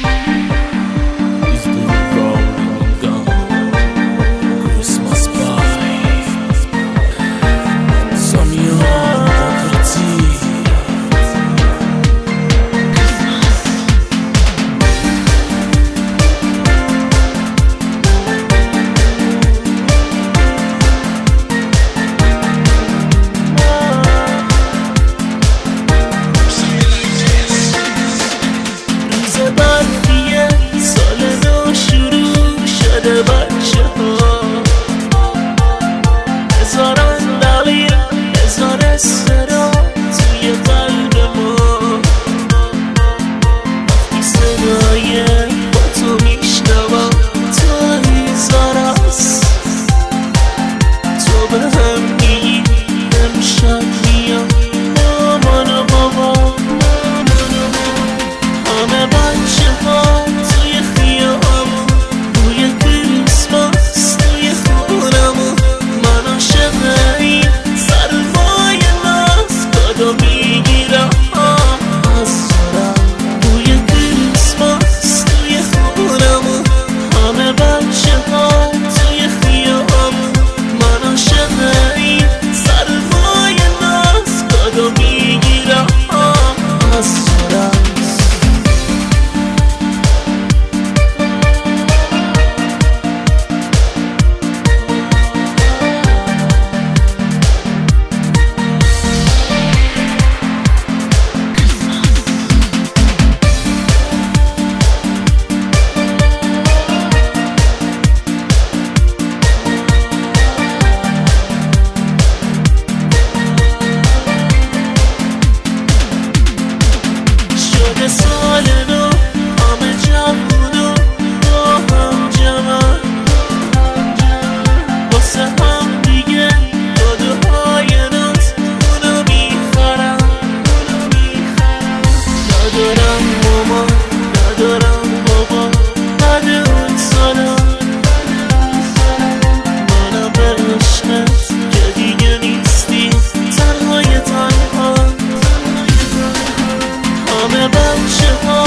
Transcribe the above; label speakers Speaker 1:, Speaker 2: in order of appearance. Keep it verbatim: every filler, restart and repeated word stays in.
Speaker 1: بچه ها هزاران دلیل هزار استرا توی قلب ما وقتی صدای با تو میشنوم تا هزار است تو به هم میگی امشب میام مامان و بابا همه بچه ها توی خیابون روی کریسمس توی خونمون من عاشق این سرمای ناز کادو میگیرم از سرم روی کریسمس توی خونمون همه بچه ها توی خیابون من عاشق این سرمای ناز کادو میگیرم از سرم سال نو همه جوونو با هم جمع واسه هم دیگه دادوهای ناز اونو میخرم ندارم ماما ندارم بابا بعد اون سالا منم به عشقت که دیگه نیستی تنهای تنها همه بچه ها